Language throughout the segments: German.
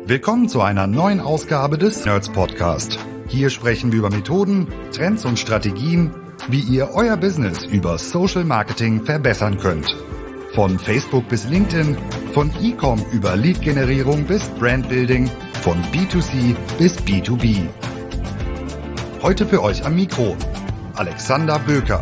Willkommen zu einer neuen Ausgabe des Nerds Podcast. Hier sprechen wir über Methoden, Trends und Strategien, wie ihr euer Business über Social Marketing verbessern könnt. Von Facebook bis LinkedIn, von E-Com über Lead-Generierung bis Brandbuilding, von B2C bis B2B. Heute für euch am Mikro Alexander Böker.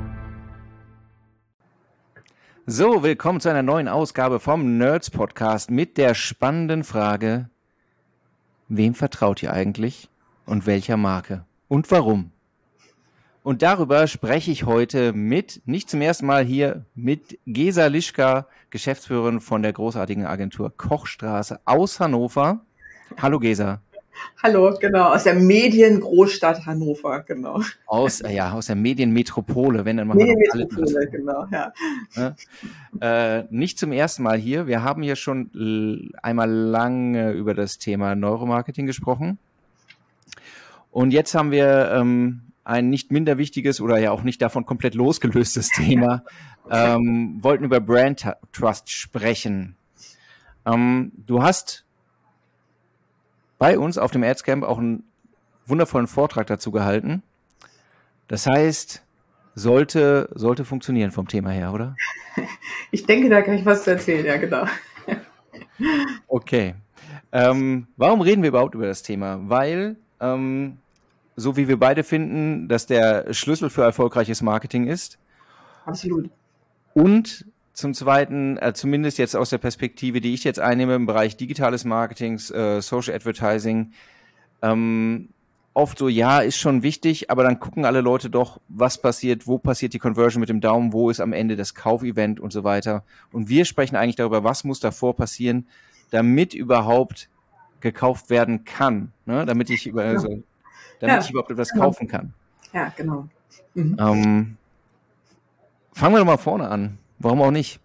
So, willkommen zu einer neuen Ausgabe vom Nerds Podcast mit der spannenden Frage: Wem vertraut ihr eigentlich und welcher Marke und warum? Und darüber spreche ich heute nicht zum ersten Mal hier, mit Gesa Lischka, Geschäftsführerin von der großartigen Agentur Kochstraße aus Hannover. Hallo Gesa. Hallo, genau, aus der Mediengroßstadt Hannover, genau. Aus der Medienmetropole, wenn dann mal Medienmetropole, genau, ja. Nicht zum ersten Mal hier. Wir haben hier schon einmal lange über das Thema Neuromarketing gesprochen. Und jetzt haben wir ein nicht minder wichtiges oder ja auch nicht davon komplett losgelöstes Thema. Wollten über Brand Trust sprechen. Du hast bei uns auf dem Adscamp auch einen wundervollen Vortrag dazu gehalten. Das heißt, sollte funktionieren vom Thema her, oder? Ich denke, da kann ich was zu erzählen, ja, genau. Okay. Warum reden wir überhaupt über das Thema? Weil, so wie wir beide finden, dass der Schlüssel für erfolgreiches Marketing ist. Absolut. Und zum Zweiten, zumindest jetzt aus der Perspektive, die ich jetzt einnehme im Bereich digitales Marketings, Social Advertising, oft so, ja, ist schon wichtig, aber dann gucken alle Leute doch, was passiert, wo passiert die Conversion mit dem Daumen, wo ist am Ende das Kaufevent und so weiter. Und wir sprechen eigentlich darüber, was muss davor passieren, damit überhaupt gekauft werden kann, ne? Damit ich überhaupt etwas kaufen kann. Ja, genau. Fangen wir doch mal vorne an. Warum auch nicht?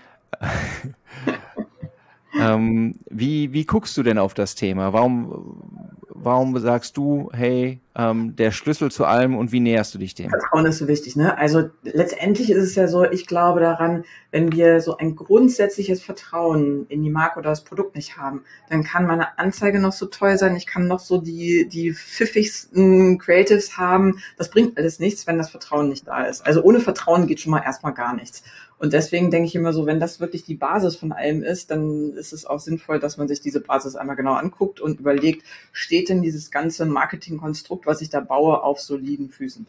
Wie guckst du denn auf das Thema? Warum sagst du, hey, der Schlüssel zu allem, und wie näherst du dich dem? Vertrauen ist so wichtig, ne? Also letztendlich ist es ja so, ich glaube daran, wenn wir so ein grundsätzliches Vertrauen in die Marke oder das Produkt nicht haben, dann kann meine Anzeige noch so toll sein, ich kann noch so die pfiffigsten Creatives haben, das bringt alles nichts, wenn das Vertrauen nicht da ist. Also ohne Vertrauen geht schon mal erstmal gar nichts. Und deswegen denke ich immer so, wenn das wirklich die Basis von allem ist, dann ist es auch sinnvoll, dass man sich diese Basis einmal genau anguckt und überlegt, steht denn dieses ganze Marketingkonstrukt, was ich da baue, auf soliden Füßen?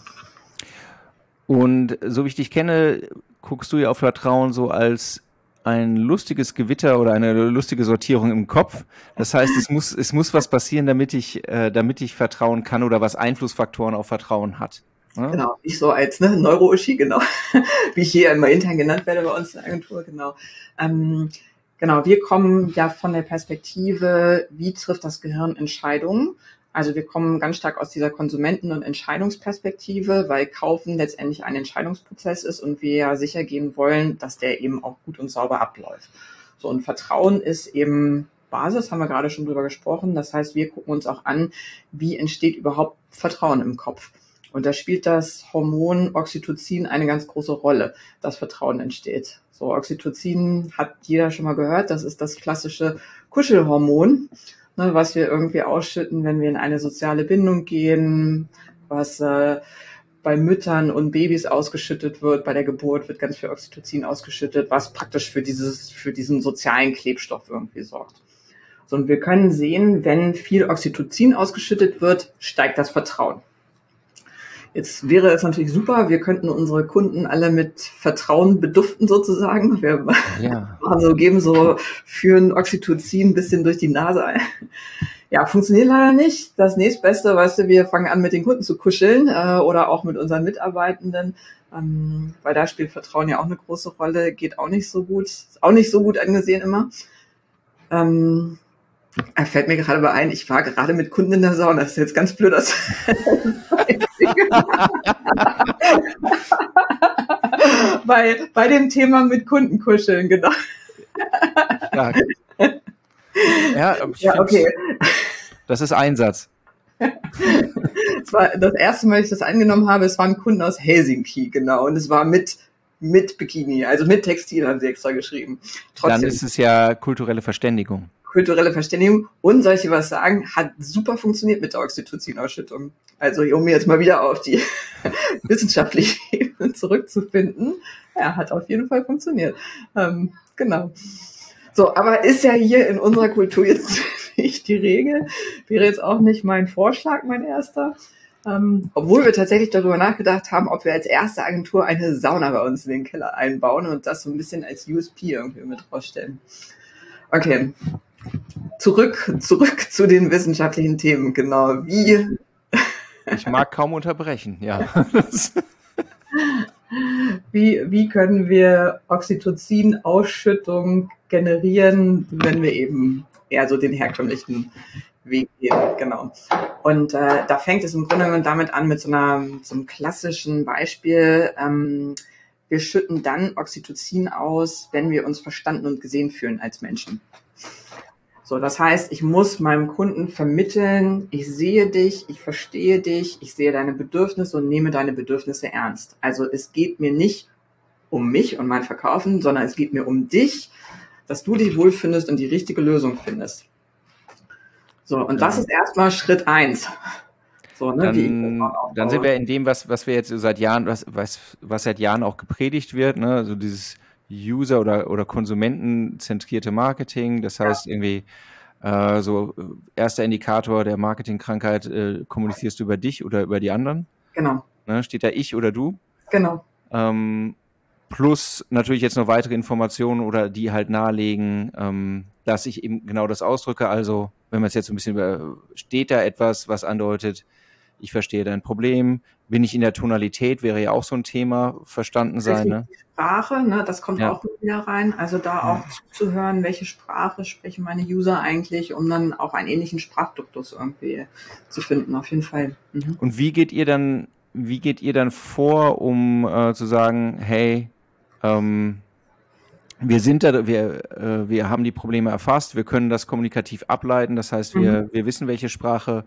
Und so wie ich dich kenne, guckst du ja auf Vertrauen so als ein lustiges Gewitter oder eine lustige Sortierung im Kopf. Das heißt, es muss was passieren, damit ich vertrauen kann, oder was Einflussfaktoren auf Vertrauen hat. Ja? Genau, ich so als Neuro-Uschi, genau, wie ich hier immer intern genannt werde bei uns in der Agentur, genau. Genau, wir kommen ja von der Perspektive, wie trifft das Gehirn Entscheidungen? Also wir kommen ganz stark aus dieser Konsumenten- und Entscheidungsperspektive, weil Kaufen letztendlich ein Entscheidungsprozess ist und wir ja sicher gehen wollen, dass der eben auch gut und sauber abläuft. So, und Vertrauen ist eben Basis, haben wir gerade schon drüber gesprochen. Das heißt, wir gucken uns auch an, wie entsteht überhaupt Vertrauen im Kopf. Und da spielt das Hormon Oxytocin eine ganz große Rolle, dass Vertrauen entsteht. So, Oxytocin hat jeder schon mal gehört, das ist das klassische Kuschelhormon, ne, was wir irgendwie ausschütten, wenn wir in eine soziale Bindung gehen, was bei Müttern und Babys ausgeschüttet wird. Bei der Geburt wird ganz viel Oxytocin ausgeschüttet, was praktisch für diesen sozialen Klebstoff irgendwie sorgt. So, und wir können sehen, wenn viel Oxytocin ausgeschüttet wird, steigt das Vertrauen. Jetzt wäre es natürlich super, wir könnten unsere Kunden alle mit Vertrauen beduften sozusagen. Wir führen Oxytocin ein bisschen durch die Nase ein. Ja, funktioniert leider nicht. Das nächstbeste, wir fangen an mit den Kunden zu kuscheln oder auch mit unseren Mitarbeitenden, weil da spielt Vertrauen ja auch eine große Rolle, geht auch nicht so gut, ist auch nicht so gut angesehen immer. Fällt mir gerade mal ein, ich war gerade mit Kunden in der Sauna, das ist jetzt ganz blöd. Bei dem Thema mit Kunden kuscheln, genau. Ja, okay. Das ist Einsatz. Es war das erste Mal, dass ich das angenommen habe, es waren Kunden aus Helsinki, genau, und es war mit Bikini, also mit Textil, haben sie extra geschrieben. Trotzdem. Dann ist es ja kulturelle Verständigung. kulturelle Verständigung und soll ich dir was sagen, hat super funktioniert mit der Oxytocin-Ausschüttung. Also um jetzt mal wieder auf die wissenschaftliche Ebene zurückzufinden, ja, hat auf jeden Fall funktioniert. Genau. So, aber ist ja hier in unserer Kultur jetzt nicht die Regel, wäre jetzt auch nicht mein Vorschlag, mein erster. Obwohl wir tatsächlich darüber nachgedacht haben, ob wir als erste Agentur eine Sauna bei uns in den Keller einbauen und das so ein bisschen als USP irgendwie mit rausstellen. Okay, zurück zu den wissenschaftlichen Themen, genau. Ich mag kaum unterbrechen, ja. Wie können wir Oxytocin-Ausschüttung generieren, wenn wir eben eher so den herkömmlichen Weg gehen, genau. Und da fängt es im Grunde genommen damit an mit so einem klassischen Beispiel. Wir schütten dann Oxytocin aus, wenn wir uns verstanden und gesehen fühlen als Menschen. So, das heißt, ich muss meinem Kunden vermitteln, ich sehe dich, ich verstehe dich, ich sehe deine Bedürfnisse und nehme deine Bedürfnisse ernst. Also es geht mir nicht um mich und mein Verkaufen, sondern es geht mir um dich, dass du dich wohlfindest und die richtige Lösung findest. So, und das ist erstmal Schritt 1. So, ne, dann sind wir in dem, was wir jetzt seit Jahren, was seit Jahren auch gepredigt wird, ne, also dieses User- oder konsumentenzentrierte Marketing, das heißt irgendwie so erster Indikator der Marketingkrankheit, kommunizierst du über dich oder über die anderen? Genau. Ne, steht da ich oder du? Genau. Plus natürlich jetzt noch weitere Informationen oder die halt nahelegen, dass ich eben genau das ausdrücke. Also wenn man es jetzt so ein bisschen steht da etwas, was andeutet, ich verstehe dein Problem. Bin ich in der Tonalität, wäre ja auch so ein Thema, verstanden sein. Ne? Die Sprache, ne, das kommt auch wieder rein. Also da auch zuzuhören, welche Sprache sprechen meine User eigentlich, um dann auch einen ähnlichen Sprachduktus irgendwie zu finden, auf jeden Fall. Mhm. Und wie geht ihr dann vor, um zu sagen, hey, wir sind da, wir haben die Probleme erfasst, wir können das kommunikativ ableiten, das heißt, wir wissen, welche Sprache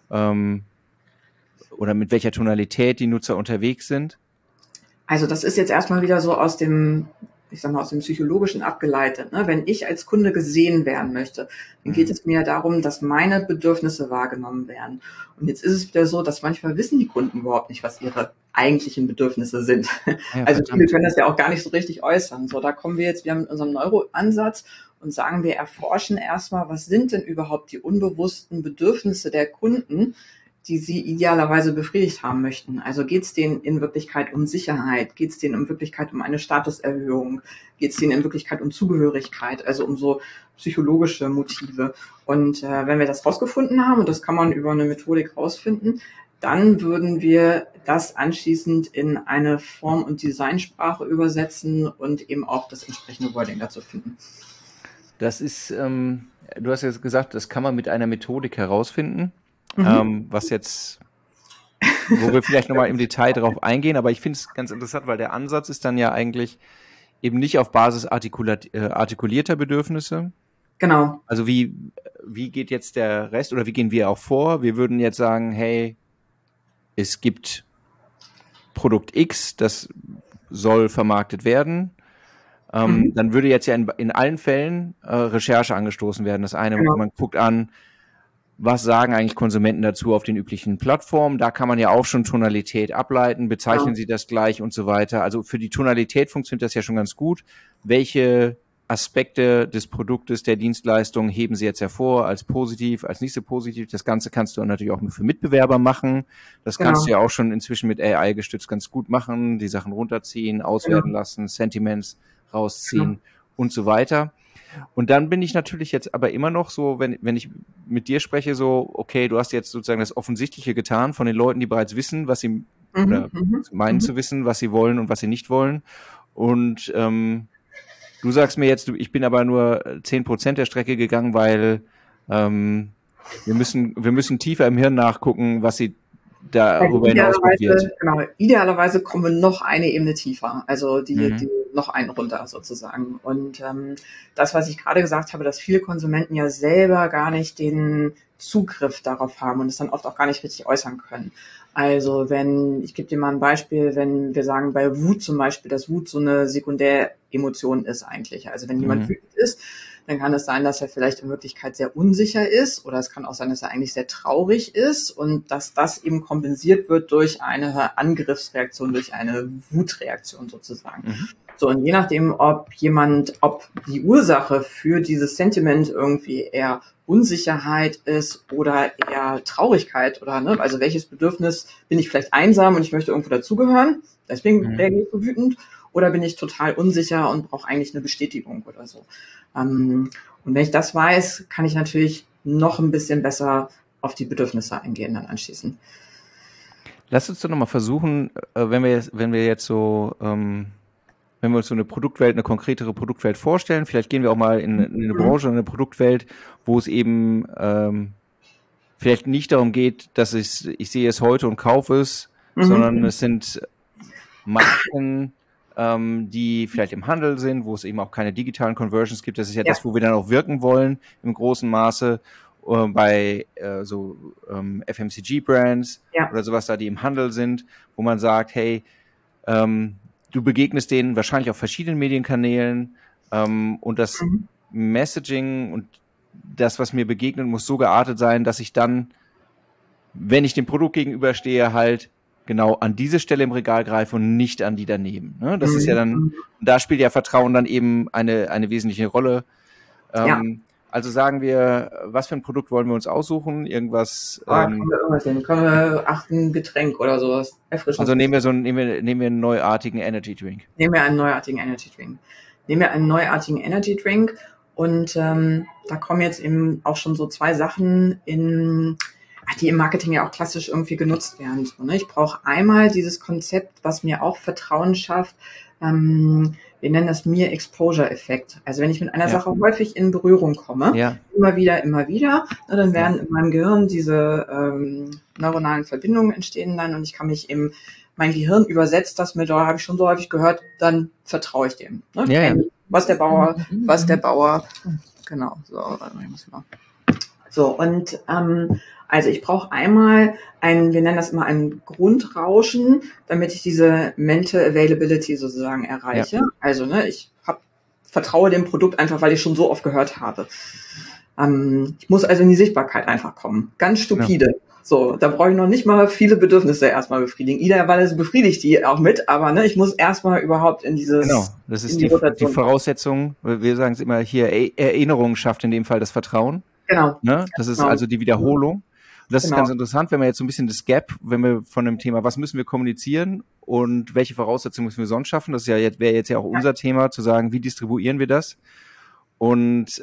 oder mit welcher Tonalität die Nutzer unterwegs sind? Also das ist jetzt erstmal wieder so aus dem Psychologischen abgeleitet. Ne? Wenn ich als Kunde gesehen werden möchte, dann geht es mir darum, dass meine Bedürfnisse wahrgenommen werden. Und jetzt ist es wieder so, dass manchmal wissen die Kunden überhaupt nicht, was ihre eigentlichen Bedürfnisse sind. Ja, also viele können das ja auch gar nicht so richtig äußern. So, da kommen wir jetzt wieder mit unserem Neuroansatz und sagen, wir erforschen erstmal, was sind denn überhaupt die unbewussten Bedürfnisse der Kunden, die sie idealerweise befriedigt haben möchten. Also geht es denen in Wirklichkeit um Sicherheit? Geht es denen in Wirklichkeit um eine Statuserhöhung? Geht es denen in Wirklichkeit um Zugehörigkeit? Also um so psychologische Motive. Und wenn wir das rausgefunden haben, und das kann man über eine Methodik rausfinden, dann würden wir das anschließend in eine Form- und Designsprache übersetzen und eben auch das entsprechende Wording dazu finden. Das ist, du hast jetzt gesagt, das kann man mit einer Methodik herausfinden. Was jetzt, wo wir vielleicht nochmal im Detail drauf eingehen, aber ich finde es ganz interessant, weil der Ansatz ist dann ja eigentlich eben nicht auf Basis artikulierter Bedürfnisse. Genau. Also wie geht jetzt der Rest oder wie gehen wir auch vor? Wir würden jetzt sagen, hey, es gibt Produkt X, das soll vermarktet werden. Dann würde jetzt ja in allen Fällen Recherche angestoßen werden. Das eine, man guckt an, was sagen eigentlich Konsumenten dazu auf den üblichen Plattformen? Da kann man ja auch schon Tonalität ableiten, bezeichnen sie das gleich und so weiter. Also für die Tonalität funktioniert das ja schon ganz gut. Welche Aspekte des Produktes, der Dienstleistung heben sie jetzt hervor als positiv, als nicht so positiv? Das Ganze kannst du natürlich auch für Mitbewerber machen. Das kannst du ja auch schon inzwischen mit AI gestützt ganz gut machen, die Sachen runterziehen, auswerten lassen, Sentiments rausziehen und so weiter. Und dann bin ich natürlich jetzt aber immer noch so, wenn ich mit dir spreche, so, okay, du hast jetzt sozusagen das Offensichtliche getan von den Leuten, die bereits wissen, was sie oder meinen zu wissen, was sie wollen und was sie nicht wollen. Und du sagst mir jetzt, ich bin aber nur 10% der Strecke gegangen, weil wir müssen tiefer im Hirn nachgucken, was sie darüber hinaus wird. Genau, idealerweise kommen wir noch eine Ebene tiefer, also die noch einen runter sozusagen. Und das, was ich gerade gesagt habe, dass viele Konsumenten ja selber gar nicht den Zugriff darauf haben und es dann oft auch gar nicht richtig äußern können. Also ich gebe dir mal ein Beispiel, wenn wir sagen bei Wut zum Beispiel, dass Wut so eine Sekundäremotion ist eigentlich. Also wenn jemand wütend ist, dann kann es sein, dass er vielleicht in Wirklichkeit sehr unsicher ist, oder es kann auch sein, dass er eigentlich sehr traurig ist und dass das eben kompensiert wird durch eine Angriffsreaktion, durch eine Wutreaktion sozusagen. Mhm. So, und je nachdem, ob die Ursache für dieses Sentiment irgendwie eher Unsicherheit ist oder eher Traurigkeit oder, ne, also welches Bedürfnis, bin ich vielleicht einsam und ich möchte irgendwo dazugehören, deswegen reagiere ich so wütend, oder bin ich total unsicher und brauche eigentlich eine Bestätigung oder so. Und wenn ich das weiß, kann ich natürlich noch ein bisschen besser auf die Bedürfnisse eingehen dann anschließend. Lass uns doch nochmal versuchen, wenn wir jetzt so, wenn wir uns so eine Produktwelt, eine konkretere Produktwelt vorstellen, vielleicht gehen wir auch mal in eine Branche, in eine Produktwelt, wo es eben vielleicht nicht darum geht, dass ich sehe es heute und kaufe es, sondern es sind Marken, die vielleicht im Handel sind, wo es eben auch keine digitalen Conversions gibt. Das ist ja das, wo wir dann auch wirken wollen im großen Maße bei FMCG-Brands oder sowas da, die im Handel sind, wo man sagt, hey, du begegnest denen wahrscheinlich auf verschiedenen Medienkanälen und das Messaging und das, was mir begegnet, muss so geartet sein, dass ich dann, wenn ich dem Produkt gegenüberstehe, halt genau an diese Stelle im Regal greife und nicht an die daneben. Ne? Das ist ja dann, da spielt ja Vertrauen dann eben eine wesentliche Rolle. Also sagen wir, was für ein Produkt wollen wir uns aussuchen? Irgendwas. Können wir ein Getränk oder sowas. Also nehmen wir einen neuartigen Energy Drink. Nehmen wir einen neuartigen Energy Drink. Und da kommen jetzt eben auch schon so zwei Sachen die im Marketing ja auch klassisch irgendwie genutzt werden. So, ne? Ich brauche einmal dieses Konzept, was mir auch Vertrauen schafft. Wir nennen das Mere-Exposure-Effekt. Also wenn ich mit einer Sache häufig in Berührung komme, immer wieder, dann werden in meinem Gehirn diese neuronalen Verbindungen entstehen dann und ich kann mich eben, mein Gehirn übersetzt das mit, habe ich schon so häufig gehört, dann vertraue ich dem. Ne? Was der Bauer. Genau. So, und also ich brauche einmal wir nennen das immer ein Grundrauschen, damit ich diese Mental Availability sozusagen erreiche. Ja. Also ich vertraue dem Produkt einfach, weil ich schon so oft gehört habe. Ich muss also in die Sichtbarkeit einfach kommen. Ganz stupide. Ja. So, da brauche ich noch nicht mal viele Bedürfnisse erstmal befriedigen. Idealerweise befriedigt die auch mit, aber ich muss erstmal überhaupt in dieses... Genau, das ist die Voraussetzung, wir sagen es immer hier, Erinnerung schafft in dem Fall das Vertrauen. Genau. Ne? Das ist also die Wiederholung. Und das ist ganz interessant, wenn wir jetzt so ein bisschen das Gap, wenn wir von dem Thema, was müssen wir kommunizieren und welche Voraussetzungen müssen wir sonst schaffen, das wäre jetzt ja auch unser Thema, zu sagen, wie distribuieren wir das? Und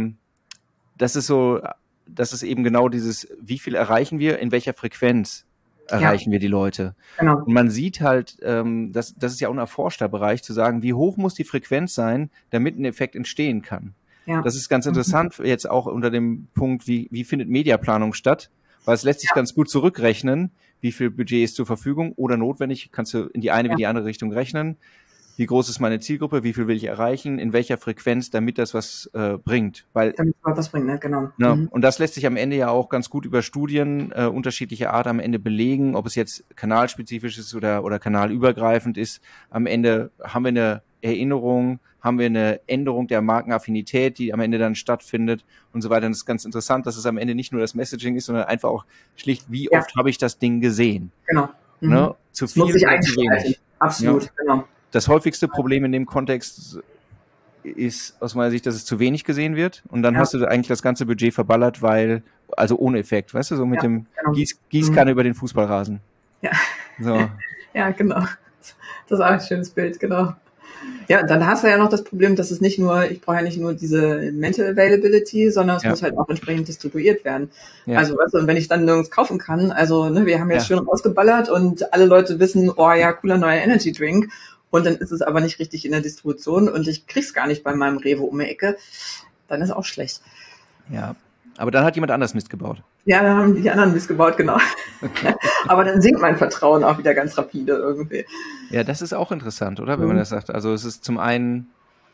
das ist eben genau dieses, wie viel erreichen wir, in welcher Frequenz erreichen wir die Leute. Genau. Und man sieht halt, das ist ja auch ein erforschter Bereich, zu sagen, wie hoch muss die Frequenz sein, damit ein Effekt entstehen kann. Ja. Das ist ganz interessant, jetzt auch unter dem Punkt, wie findet Mediaplanung statt, weil es lässt sich ganz gut zurückrechnen, wie viel Budget ist zur Verfügung oder notwendig, kannst du in die eine wie die andere Richtung rechnen. Wie groß ist meine Zielgruppe, wie viel will ich erreichen, in welcher Frequenz, damit das was bringt. Damit das was bringt, ne? Genau. Ja, und das lässt sich am Ende ja auch ganz gut über Studien unterschiedlicher Art am Ende belegen, ob es jetzt kanalspezifisch ist oder kanalübergreifend ist. Am Ende haben wir eine Erinnerung, haben wir eine Änderung der Markenaffinität, die am Ende dann stattfindet und so weiter. Und das ist ganz interessant, dass es am Ende nicht nur das Messaging ist, sondern einfach auch schlicht, wie oft habe ich das Ding gesehen. Genau. Ne? Zu viel oder zu wenig. Absolut, genau. Das häufigste Problem in dem Kontext ist aus meiner Sicht, dass es zu wenig gesehen wird. Und dann hast du eigentlich das ganze Budget verballert, also ohne Effekt, weißt du, so mit dem Gießkanne über den Fußballrasen. Ja. So. Ja, genau. Das ist auch ein schönes Bild, genau. Ja, dann hast du ja noch das Problem, dass ich brauche ja nicht nur diese Mental Availability, sondern es muss halt auch entsprechend distribuiert werden. Ja. Also, weißt du, und wenn ich dann nirgends kaufen kann, also, wir haben jetzt schön rausgeballert und alle Leute wissen, oh ja, cooler neuer Energy Drink. Und dann ist es aber nicht richtig in der Distribution und ich krieg's gar nicht bei meinem Rewe um die Ecke, dann ist auch schlecht. Ja, aber dann hat jemand anders Mist gebaut. Ja, dann haben die anderen Mist gebaut, genau. Aber dann sinkt mein Vertrauen auch wieder ganz rapide irgendwie. Ja, das ist auch interessant, oder? Wenn man das sagt. Also es ist zum einen,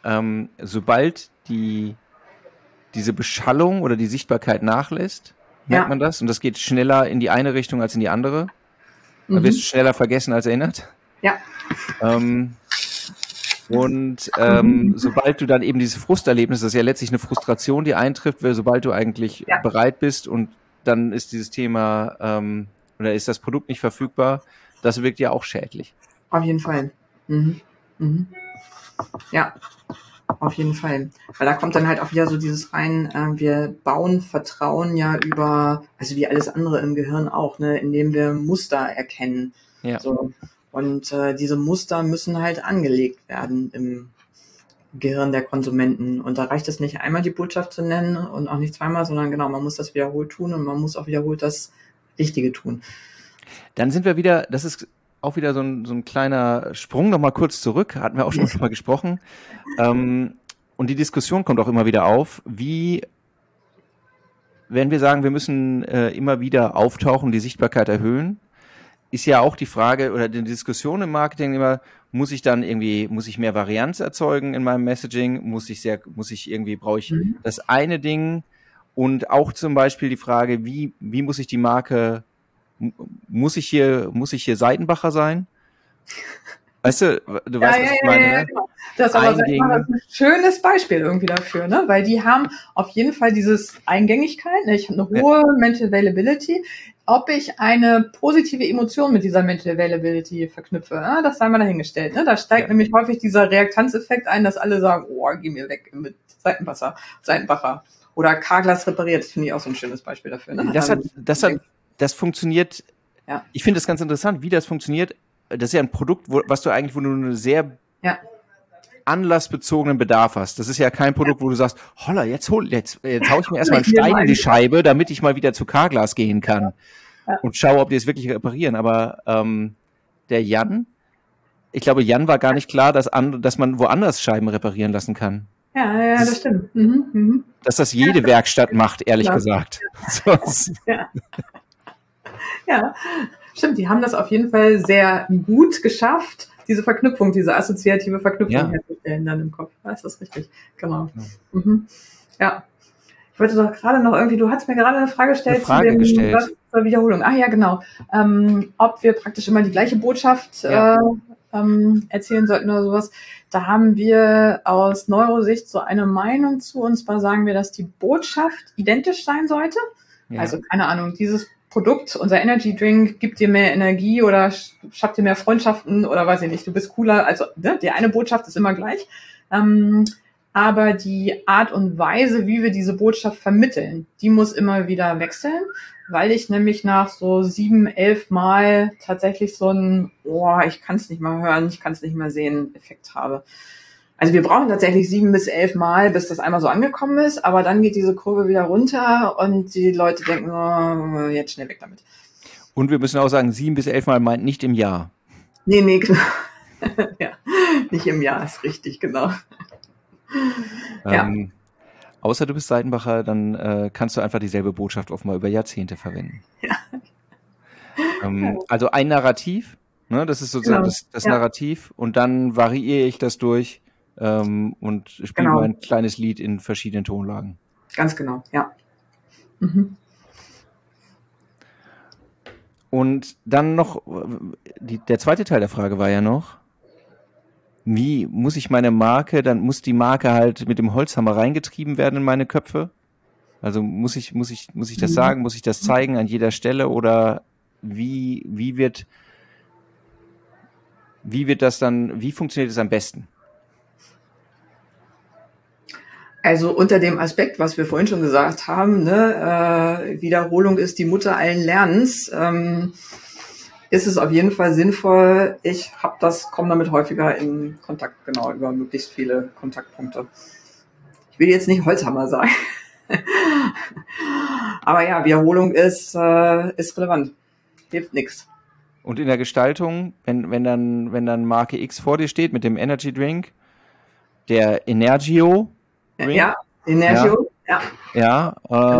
sobald diese Beschallung oder die Sichtbarkeit nachlässt, merkt man das. Und das geht schneller in die eine Richtung als in die andere. Da wirst du schneller vergessen als erinnert. Ja. Und sobald du dann eben dieses Frusterlebnis, das ist ja letztlich eine Frustration, die eintrifft, sobald du eigentlich bereit bist und dann ist dieses Thema oder ist das Produkt nicht verfügbar, das wirkt ja auch schädlich. Auf jeden Fall. Ja, auf jeden Fall. Weil da kommt dann halt auch wieder so dieses rein, wir bauen Vertrauen ja über, also wie alles andere im Gehirn auch, ne, indem wir Muster erkennen. Ja. So. Und diese Muster müssen halt angelegt werden im Gehirn der Konsumenten. Und da reicht es nicht einmal die Botschaft zu nennen und auch nicht zweimal, sondern genau, man muss das wiederholt tun und man muss auch wiederholt das Richtige tun. Dann sind wir wieder, das ist auch wieder so ein kleiner Sprung nochmal kurz zurück, hatten wir auch schon mal gesprochen. Und die Diskussion kommt auch immer wieder auf, wenn wir sagen, wir müssen immer wieder auftauchen, die Sichtbarkeit erhöhen, ist ja auch die Frage oder die Diskussion im Marketing immer, muss ich mehr Varianz erzeugen in meinem Messaging? Brauche ich das eine Ding? Und auch zum Beispiel die Frage, wie muss ich die Marke, muss ich hier Seitenbacher sein? Weißt du weißt, was ich meine, ne? Genau. Das ist aber ein schönes Beispiel irgendwie dafür, ne? Weil die haben auf jeden Fall dieses Eingängigkeit, ne? Ich habe eine hohe Mental Availability. Ob ich eine positive Emotion mit dieser Mental Availability verknüpfe, ne? Das sei mal dahingestellt. Ne? Da steigt nämlich häufig dieser Reaktanzeffekt ein, dass alle sagen, oh, geh mir weg mit Seitenbacher. Oder Carglass repariert, das finde ich auch so ein schönes Beispiel dafür. Ne? Das funktioniert, ich finde das ganz interessant, wie das funktioniert. Das ist ja ein Produkt, wo du einen sehr anlassbezogenen Bedarf hast. Das ist ja kein Produkt, wo du sagst, holla, jetzt hau ich mir erstmal einen Stein in die Scheibe, damit ich mal wieder zu Carglass gehen kann und schaue, ob die es wirklich reparieren. Aber der Jan, ich glaube, Jan war gar nicht klar, dass man woanders Scheiben reparieren lassen kann. Ja, das stimmt. Dass das jede Werkstatt macht, ehrlich gesagt. Ja, stimmt. Die haben das auf jeden Fall sehr gut geschafft, diese Verknüpfung, diese assoziative Verknüpfung herzustellen dann im Kopf. Das ist richtig, genau. Ja. Ich wollte doch gerade noch irgendwie, du hast mir gerade eine Frage gestellt zur Wiederholung. Ah ja, genau. Ob wir praktisch immer die gleiche Botschaft erzählen sollten oder sowas. Da haben wir aus Neurosicht so eine Meinung zu, und zwar sagen wir, dass die Botschaft identisch sein sollte. Ja. Also keine Ahnung, dieses Produkt, unser Energy Drink, gibt dir mehr Energie oder schafft dir mehr Freundschaften oder weiß ich nicht, du bist cooler. Also die eine Botschaft ist immer gleich. Aber die Art und Weise, wie wir diese Botschaft vermitteln, die muss immer wieder wechseln, weil ich nämlich nach so 7, 11 Mal tatsächlich so ein, ich kann es nicht mal hören, ich kann es nicht mehr sehen, Effekt habe. Also wir brauchen tatsächlich 7 bis 11 Mal, bis das einmal so angekommen ist, aber dann geht diese Kurve wieder runter und die Leute denken, jetzt schnell weg damit. Und wir müssen auch sagen, 7 bis 11 Mal meint nicht im Jahr. Nee, genau. Ja, nicht im Jahr, ist richtig, genau. Außer du bist Seitenbacher, dann kannst du einfach dieselbe Botschaft offenbar über Jahrzehnte verwenden. Ja. Also ein Narrativ, ne, das ist sozusagen das Narrativ, und dann variiere ich das durch und spiele mein kleines Lied in verschiedenen Tonlagen. Ganz genau, ja. Und dann noch, der zweite Teil der Frage war ja noch, wie muss ich meine Marke, dann muss die Marke halt mit dem Holzhammer reingetrieben werden in meine Köpfe? Also muss ich das sagen, muss ich das zeigen an jeder Stelle, oder wie funktioniert es am besten? Also unter dem Aspekt, was wir vorhin schon gesagt haben, ne, Wiederholung ist die Mutter allen Lernens, ist es auf jeden Fall sinnvoll. Ich komme damit häufiger in Kontakt, über möglichst viele Kontaktpunkte. Ich will jetzt nicht Holzhammer sagen. Aber ja, Wiederholung ist relevant. Hilft nichts. Und in der Gestaltung, wenn dann Marke X vor dir steht mit dem Energy Drink, der Energio Drink. Ja, Energio, ja.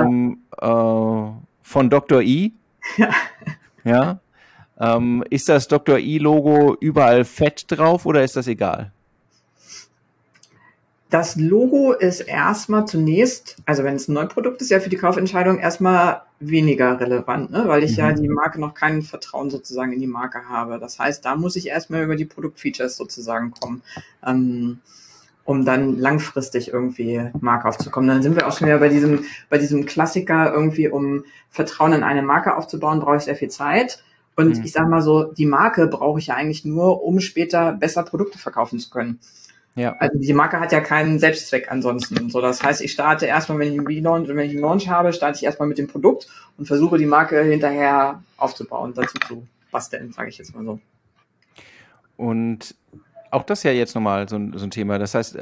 Von Dr. I. Ja. Ist das Dr. I-Logo überall fett drauf oder ist das egal? Das Logo ist erstmal zunächst, also wenn es ein Neuprodukt ist, ja für die Kaufentscheidung erstmal weniger relevant, ne? Weil ich ja die Marke noch kein Vertrauen sozusagen in die Marke habe. Das heißt, da muss ich erstmal über die Produktfeatures sozusagen kommen, um dann langfristig irgendwie Marke aufzukommen. Dann sind wir auch schon wieder bei diesem Klassiker irgendwie, um Vertrauen in eine Marke aufzubauen, brauche ich sehr viel Zeit. Und ich sage mal so, die Marke brauche ich ja eigentlich nur, um später besser Produkte verkaufen zu können. Ja. Also die Marke hat ja keinen Selbstzweck ansonsten. So, das heißt, ich starte erstmal, wenn ich einen Launch habe, starte ich erstmal mit dem Produkt und versuche die Marke hinterher aufzubauen, dazu zu basteln, sage ich jetzt mal so. Und auch das ja jetzt nochmal so ein Thema. Das heißt,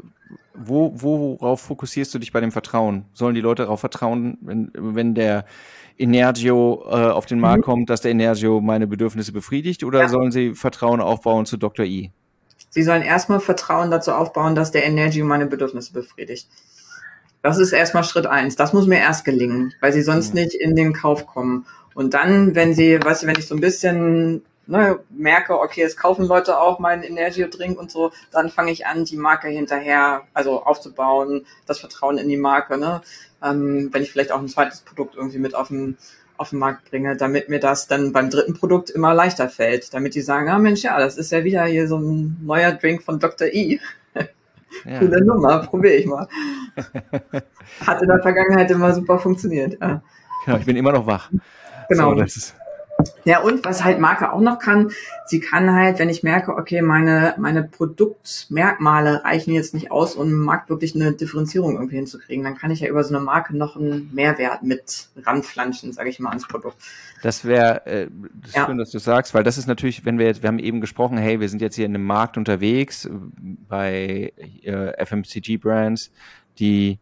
worauf fokussierst du dich bei dem Vertrauen? Sollen die Leute darauf vertrauen, wenn der Energio auf den Markt kommt, dass der Energio meine Bedürfnisse befriedigt, oder sollen sie Vertrauen aufbauen zu Dr. I? Sie sollen erstmal Vertrauen dazu aufbauen, dass der Energio meine Bedürfnisse befriedigt. Das ist erstmal Schritt 1. Das muss mir erst gelingen, weil sie sonst nicht in den Kauf kommen. Und dann, wenn ich so ein bisschen merke, okay, es kaufen Leute auch meinen Energio-Drink und so, dann fange ich an, die Marke hinterher, also aufzubauen, das Vertrauen in die Marke, ne? Wenn ich vielleicht auch ein zweites Produkt irgendwie mit auf den Markt bringe, damit mir das dann beim dritten Produkt immer leichter fällt, damit die sagen, Mensch, ja, das ist ja wieder hier so ein neuer Drink von Dr. I. Ja. Coole Nummer, probiere ich mal. Hat in der Vergangenheit immer super funktioniert. Ja. Genau, ich bin immer noch wach. Genau. So, ja, und was halt Marke auch noch kann, sie kann halt, wenn ich merke, okay, meine Produktmerkmale reichen jetzt nicht aus, um im Markt wirklich eine Differenzierung irgendwie hinzukriegen, dann kann ich ja über so eine Marke noch einen Mehrwert mit ranflanschen, sage ich mal, ans Produkt. Das wäre schön, dass du sagst, weil das ist natürlich, wir haben eben gesprochen, hey, wir sind jetzt hier in einem Markt unterwegs bei FMCG-Brands, die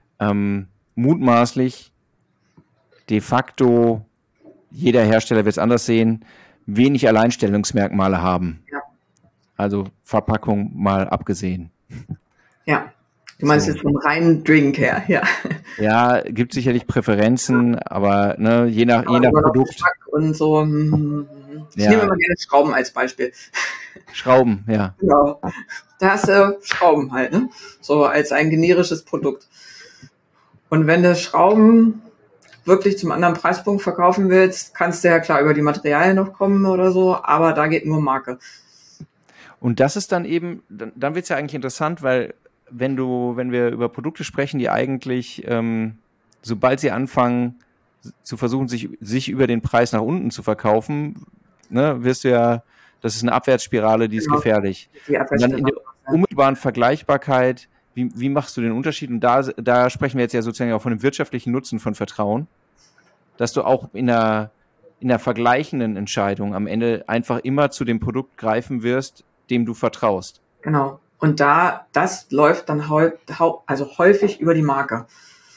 mutmaßlich de facto, jeder Hersteller wird es anders sehen, wenig Alleinstellungsmerkmale haben. Ja. Also Verpackung mal abgesehen. Ja, du meinst jetzt vom reinen Drink her, ja. Ja, gibt sicherlich Präferenzen, aber je nach Produkt. Und so. Ich nehme immer gerne Schrauben als Beispiel. Schrauben, ja. Genau. Da hast du Schrauben halt, ne? So als ein generisches Produkt. Und wenn du Schrauben wirklich zum anderen Preispunkt verkaufen willst, kannst du ja klar über die Materialien noch kommen oder so, aber da geht nur Marke. Und das ist dann eben, dann wird es ja eigentlich interessant, weil wenn wir über Produkte sprechen, die eigentlich, sobald sie anfangen zu versuchen, sich über den Preis nach unten zu verkaufen, wirst du ja, das ist eine Abwärtsspirale, die ist gefährlich. Und dann in der unmittelbaren Vergleichbarkeit, wie machst du den Unterschied? Und da sprechen wir jetzt ja sozusagen auch von dem wirtschaftlichen Nutzen von Vertrauen, dass du auch in der vergleichenden Entscheidung am Ende einfach immer zu dem Produkt greifen wirst, dem du vertraust. Genau. Und das läuft dann häufig über die Marke.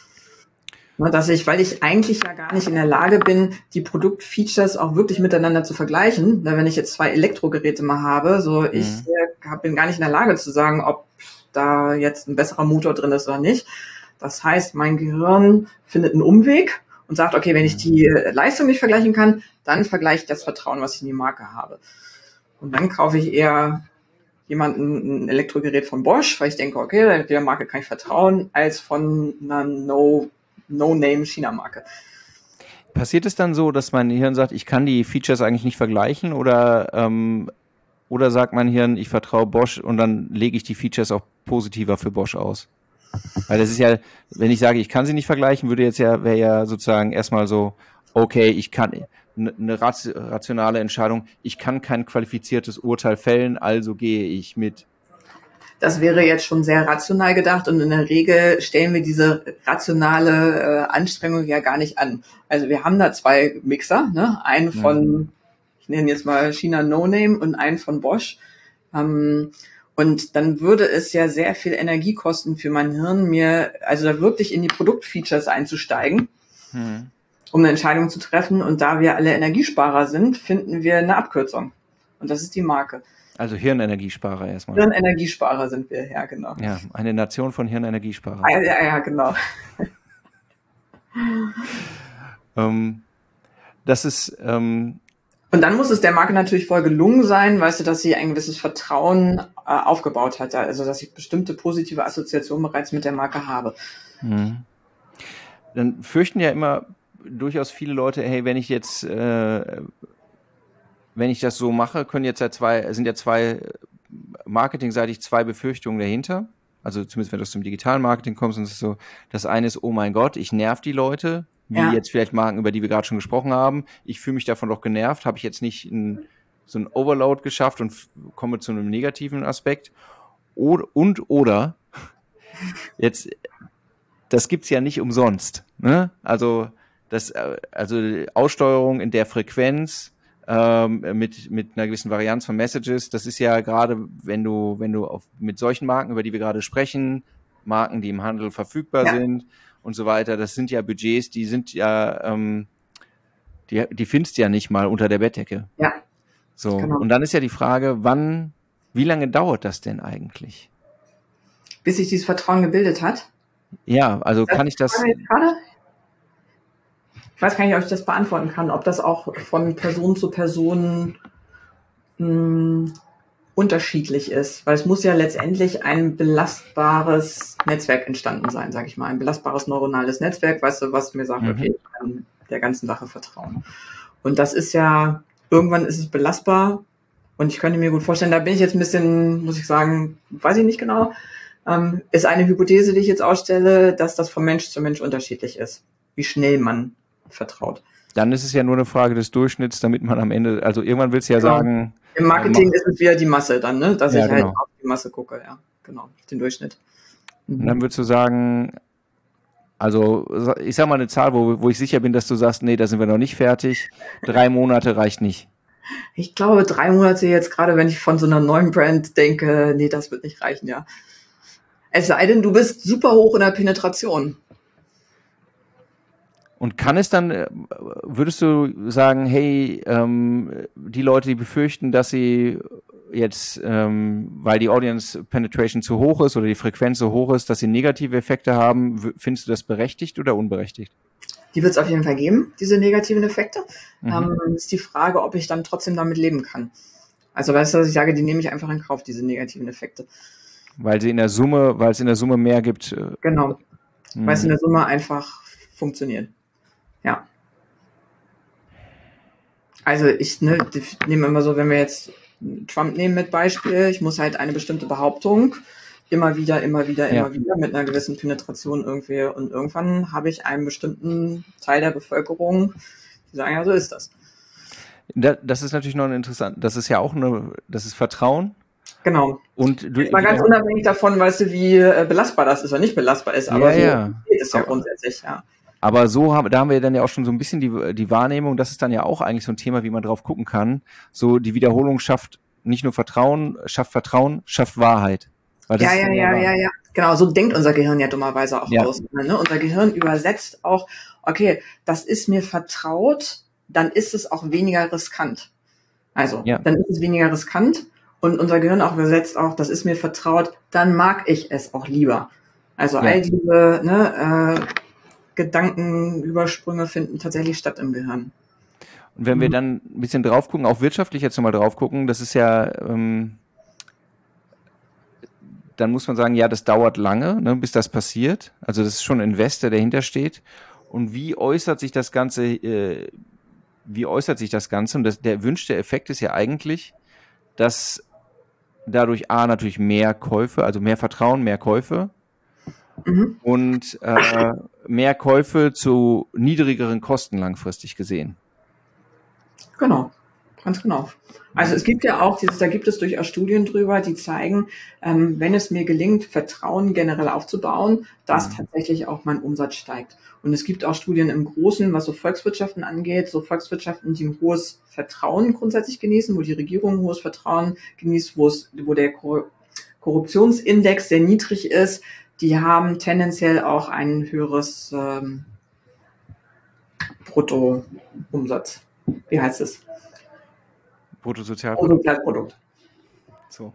Weil ich eigentlich ja gar nicht in der Lage bin, die Produktfeatures auch wirklich miteinander zu vergleichen. Wenn ich jetzt 2 Elektrogeräte mal habe, ich bin gar nicht in der Lage zu sagen, ob da jetzt ein besserer Motor drin ist oder nicht. Das heißt, mein Gehirn findet einen Umweg und sagt, okay, wenn ich die Leistung nicht vergleichen kann, dann vergleiche ich das Vertrauen, was ich in die Marke habe. Und dann kaufe ich eher ein Elektrogerät von Bosch, weil ich denke, okay, der Marke kann ich vertrauen, als von einer No-Name-China-Marke. Passiert es dann so, dass mein Hirn sagt, ich kann die Features eigentlich nicht vergleichen, oder sagt mein Hirn, ich vertraue Bosch und dann lege ich die Features auch positiver für Bosch aus? Weil das ist ja, wenn ich sage, ich kann sie nicht vergleichen, wäre ja sozusagen erstmal so, okay, ich kann eine rationale Entscheidung, ich kann kein qualifiziertes Urteil fällen, also gehe ich mit. Das wäre jetzt schon sehr rational gedacht, und in der Regel stellen wir diese rationale Anstrengung ja gar nicht an. Also wir haben da 2 Mixer, ne? Einen von, ich nenne jetzt mal China No Name, und einen von Bosch. Und dann würde es ja sehr viel Energie kosten für mein Hirn, also da wirklich in die Produktfeatures einzusteigen, um eine Entscheidung zu treffen. Und da wir alle Energiesparer sind, finden wir eine Abkürzung. Und das ist die Marke. Also Hirnenergiesparer erstmal. Hirnenergiesparer sind wir, ja, genau. Ja, eine Nation von Hirnenergiesparern. Ja, genau. Das ist... Und dann muss es der Marke natürlich voll gelungen sein, weißt du, dass sie ein gewisses Vertrauen aufgebaut hat. Also dass ich bestimmte positive Assoziationen bereits mit der Marke habe. Mhm. Dann fürchten ja immer durchaus viele Leute, hey, wenn ich das so mache, sind ja marketingseitig zwei Befürchtungen dahinter. Also zumindest wenn du zum digitalen Marketing kommst, und es ist so, das eine ist, oh mein Gott, ich nerv die Leute, wie jetzt vielleicht Marken, über die wir gerade schon gesprochen haben. Ich fühle mich davon doch genervt, habe ich jetzt nicht so ein Overload geschafft und komme zu einem negativen Aspekt. Oder jetzt, das gibt's ja nicht umsonst. Ne? Also Aussteuerung in der Frequenz, mit einer gewissen Varianz von Messages. Das ist ja gerade, wenn du mit solchen Marken, über die wir gerade sprechen, Marken, die im Handel verfügbar sind und so weiter, das sind ja Budgets, die sind ja, die findest du ja nicht mal unter der Bettdecke. Ja. So. Genau. Und dann ist ja die Frage, wie lange dauert das denn eigentlich? Bis sich dieses Vertrauen gebildet hat? Ja, also kann ich das... Ich weiß gar nicht, ob ich das beantworten kann, ob das auch von Person zu Person unterschiedlich ist, weil es muss ja letztendlich ein belastbares Netzwerk entstanden sein, sage ich mal, ein belastbares neuronales Netzwerk, weißt du, was mir sagt, okay, ich kann der ganzen Sache vertrauen. Und das ist ja, irgendwann ist es belastbar und ich könnte mir gut vorstellen, da bin ich jetzt ein bisschen, muss ich sagen, weiß ich nicht genau, ist eine Hypothese, die ich jetzt ausstelle, dass das von Mensch zu Mensch unterschiedlich ist, wie schnell man vertraut. Dann ist es ja nur eine Frage des Durchschnitts, damit man am Ende, also irgendwann willst du ja sagen... Im Marketing ist es wieder die Masse dann, ne? Dass ich halt auf die Masse gucke, ja, genau, auf den Durchschnitt. Und dann würdest du sagen, also ich sag mal eine Zahl, wo ich sicher bin, dass du sagst, nee, da sind wir noch nicht fertig, 3 Monate reicht nicht. Ich glaube, 3 Monate jetzt, gerade wenn ich von so einer neuen Brand denke, nee, das wird nicht reichen, ja. Es sei denn, du bist super hoch in der Penetration. Und kann es dann, würdest du sagen, hey, die Leute, die befürchten, dass sie jetzt, weil die Audience Penetration zu hoch ist oder die Frequenz so hoch ist, dass sie negative Effekte haben, findest du das berechtigt oder unberechtigt? Die wird es auf jeden Fall geben, diese negativen Effekte. Ist die Frage, ob ich dann trotzdem damit leben kann. Also weißt du, dass ich sage, die nehme ich einfach in Kauf, diese negativen Effekte. Weil es in der Summe mehr gibt. Genau. Weil es in der Summe einfach funktioniert. Ja. Also ich nehme immer so, wenn wir jetzt Trump nehmen mit Beispiel, ich muss halt eine bestimmte Behauptung immer wieder mit einer gewissen Penetration irgendwie und irgendwann habe ich einen bestimmten Teil der Bevölkerung, die sagen, ja, so ist das. Das ist natürlich noch interessant. Das ist ja auch das ist Vertrauen. Genau. Und mal ganz unabhängig davon, weißt du, wie belastbar das ist oder nicht belastbar ist, aber so geht es ja grundsätzlich, ja. Aber da haben wir dann ja auch schon so ein bisschen die Wahrnehmung, das ist dann ja auch eigentlich so ein Thema, wie man drauf gucken kann. So die Wiederholung schafft nicht nur Vertrauen, schafft Wahrheit. Ja. Genau, so denkt unser Gehirn ja dummerweise auch aus. Ne? Unser Gehirn übersetzt auch, okay, das ist mir vertraut, dann ist es auch weniger riskant. Also, dann ist es weniger riskant und unser Gehirn auch übersetzt auch, das ist mir vertraut, dann mag ich es auch lieber. Also all diese Gedankenübersprünge finden tatsächlich statt im Gehirn. Und wenn wir dann ein bisschen drauf gucken, auch wirtschaftlich jetzt nochmal drauf gucken, das ist ja, dann muss man sagen, ja, das dauert lange, ne, bis das passiert. Also das ist schon ein Investor, der dahinter steht. Und wie äußert sich das Ganze? Und der erwünschte Effekt ist ja eigentlich, dass dadurch natürlich mehr Käufe, also mehr Vertrauen, mehr Käufe, und mehr Käufe zu niedrigeren Kosten langfristig gesehen. Genau, ganz genau. Also es gibt ja auch da gibt es durchaus Studien drüber, die zeigen, wenn es mir gelingt, Vertrauen generell aufzubauen, dass tatsächlich auch mein Umsatz steigt. Und es gibt auch Studien im Großen, was so Volkswirtschaften angeht, so Volkswirtschaften, die ein hohes Vertrauen grundsätzlich genießen, wo die Regierung ein hohes Vertrauen genießt, wo der Korruptionsindex sehr niedrig ist, die haben tendenziell auch ein höheres Bruttoumsatz. Wie heißt es? Bruttosozialprodukt. So.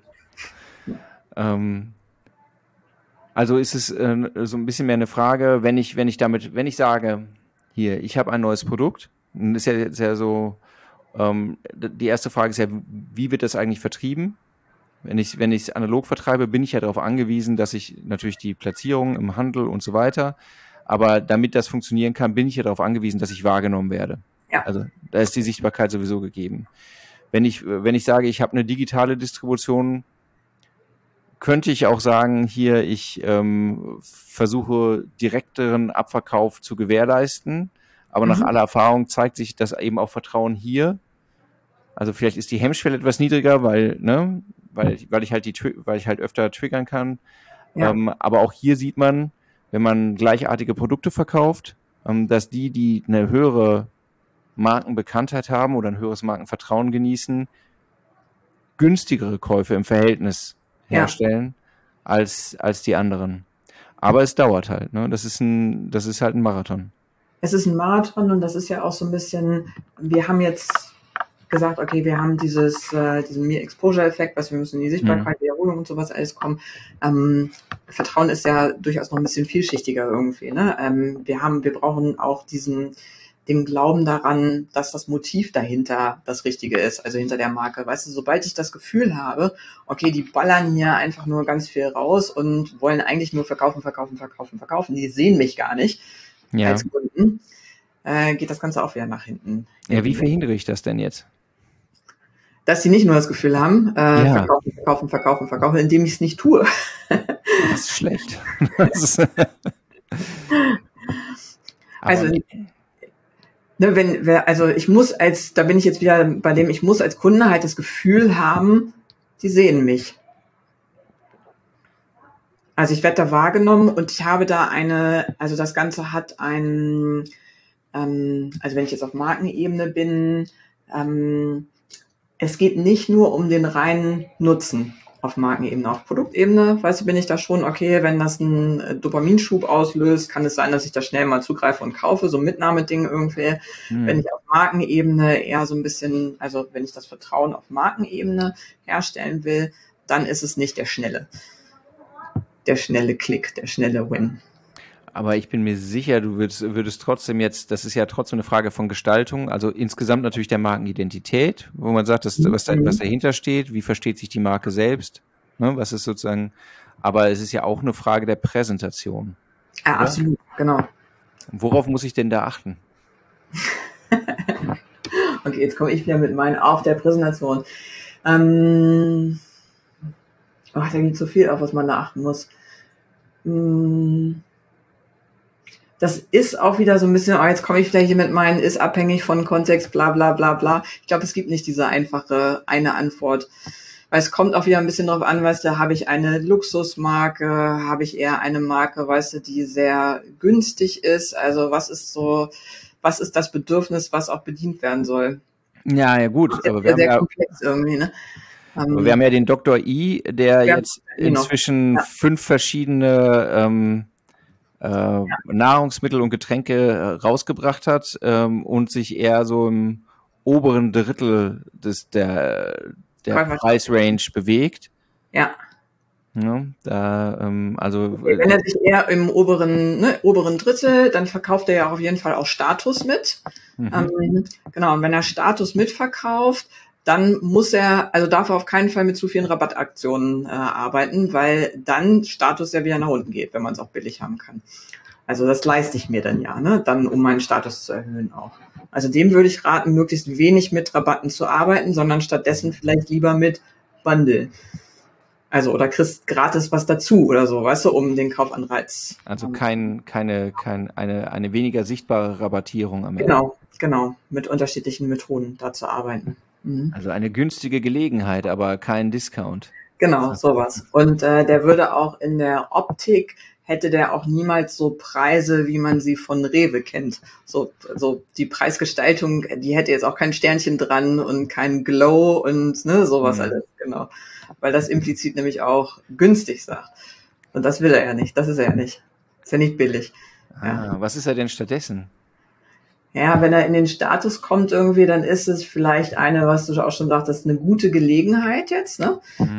Also ist es so ein bisschen mehr eine Frage, wenn ich sage, hier, ich habe ein neues Produkt, dann ist ja jetzt so, die erste Frage ist ja, wie wird das eigentlich vertrieben? Wenn ich es analog vertreibe, bin ich ja darauf angewiesen, dass ich natürlich die Platzierung im Handel und so weiter, aber damit das funktionieren kann, bin ich ja darauf angewiesen, dass ich wahrgenommen werde. Ja. Also da ist die Sichtbarkeit sowieso gegeben. Wenn ich sage, ich habe eine digitale Distribution, könnte ich auch sagen, hier, ich versuche direkteren Abverkauf zu gewährleisten, aber nach aller Erfahrung zeigt sich, dass eben auch Vertrauen hier, also vielleicht ist die Hemmschwelle etwas niedriger, weil ich halt öfter triggern kann. Ja. Aber auch hier sieht man, wenn man gleichartige Produkte verkauft, dass die eine höhere Markenbekanntheit haben oder ein höheres Markenvertrauen genießen, günstigere Käufe im Verhältnis herstellen als die anderen. Aber es dauert halt, ne? Das ist halt ein Marathon. Es ist ein Marathon und das ist ja auch so ein bisschen, wir haben jetzt gesagt, okay, wir haben diesen Exposure-Effekt, wir müssen in die Sichtbarkeit, die Erholung und sowas alles kommen. Vertrauen ist ja durchaus noch ein bisschen vielschichtiger irgendwie, ne? Wir brauchen auch den Glauben daran, dass das Motiv dahinter das Richtige ist, also hinter der Marke. Weißt du, sobald ich das Gefühl habe, okay, die ballern hier einfach nur ganz viel raus und wollen eigentlich nur verkaufen, die sehen mich gar nicht als Kunden, geht das Ganze auch wieder nach hinten. Ja, wie verhindere ich das denn jetzt? Dass sie nicht nur das Gefühl haben, verkaufen, indem ich es nicht tue. Das ist schlecht. Also, ich muss da bin ich jetzt wieder bei dem, ich muss als Kunde halt das Gefühl haben, die sehen mich. Also ich werde da wahrgenommen und ich habe da also das Ganze hat also wenn ich jetzt auf Markenebene bin, es geht nicht nur um den reinen Nutzen auf Markenebene. Auf Produktebene, weißt du, bin ich da schon, okay, wenn das einen Dopaminschub auslöst, kann es sein, dass ich da schnell mal zugreife und kaufe, so ein Mitnahmeding irgendwie. Wenn ich auf Markenebene eher so ein bisschen, also wenn ich das Vertrauen auf Markenebene herstellen will, dann ist es nicht der schnelle Klick, der schnelle Win. Aber ich bin mir sicher, du würdest trotzdem jetzt, das ist ja trotzdem eine Frage von Gestaltung, also insgesamt natürlich der Markenidentität, wo man sagt, was dahinter steht, wie versteht sich die Marke selbst, ne, was ist sozusagen, aber es ist ja auch eine Frage der Präsentation. Ja, oder? Absolut, genau. Worauf muss ich denn da achten? Okay, jetzt komme ich wieder mit meinen auf der Präsentation. Da gibt es so viel, auf was man da achten muss. Das ist auch wieder so ein bisschen, jetzt komme ich vielleicht hier mit meinen, ist abhängig von Kontext, bla bla bla bla. Ich glaube, es gibt nicht diese einfache eine Antwort. Weil es kommt auch wieder ein bisschen drauf an, weißt du, habe ich eine Luxusmarke, habe ich eher eine Marke, weißt du, die sehr günstig ist. Also was ist das Bedürfnis, was auch bedient werden soll? Ja, gut. Aber wir sehr komplex irgendwie, ne? Wir haben ja den Dr. I, der jetzt inzwischen 5 verschiedene Nahrungsmittel und Getränke rausgebracht hat und sich eher so im oberen Drittel der Preisrange bewegt. Ja. Ja, wenn er sich eher im oberen Drittel, dann verkauft er ja auf jeden Fall auch Status mit. Genau, und wenn er Status mitverkauft, dann darf er auf keinen Fall mit zu vielen Rabattaktionen arbeiten, weil dann Status ja wieder nach unten geht, wenn man es auch billig haben kann. Also das leiste ich mir dann ja, ne? Dann um meinen Status zu erhöhen auch. Also dem würde ich raten, möglichst wenig mit Rabatten zu arbeiten, sondern stattdessen vielleicht lieber mit Bundle. Also oder kriegst gratis was dazu oder so, weißt du, um den Kaufanreiz. Also eine weniger sichtbare Rabattierung am Ende. Genau, mit unterschiedlichen Methoden da zu arbeiten. Also eine günstige Gelegenheit, aber kein Discount. Genau, sowas. Und der würde auch in der Optik, hätte der auch niemals so Preise, wie man sie von Rewe kennt. So die Preisgestaltung, die hätte jetzt auch kein Sternchen dran und kein Glow und sowas alles, genau. Weil das implizit nämlich auch günstig sagt. Und das will er ja nicht, das ist er ja nicht. Ist ja nicht billig. Ja. Was ist er denn stattdessen? Ja, wenn er in den Status kommt irgendwie, dann ist es vielleicht was du auch schon sagtest, eine gute Gelegenheit jetzt, ne?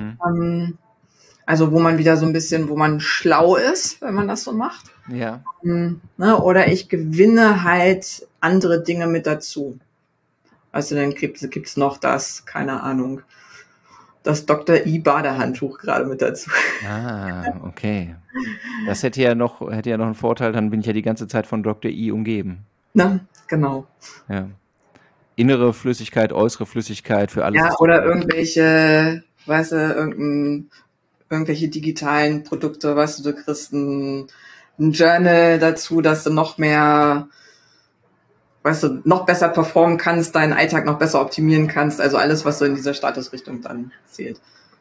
Also wo man wieder so ein bisschen, wo man schlau ist, wenn man das so macht. Ja. Oder ich gewinne halt andere Dinge mit dazu. Also dann gibt's noch das, keine Ahnung. das Dr. I Badehandtuch gerade mit dazu. Ah, okay. Das hätte ja noch einen Vorteil, dann bin ich ja die ganze Zeit von Dr. I umgeben. Na, genau. Ja. Innere Flüssigkeit, äußere Flüssigkeit für alles. Ja, oder irgendwelche, weißt du, irgendwelche digitalen Produkte, weißt du kriegst ein Journal dazu, dass du noch mehr, weißt du, noch besser performen kannst, deinen Alltag noch besser optimieren kannst, also alles, was so in dieser Statusrichtung dann zählt.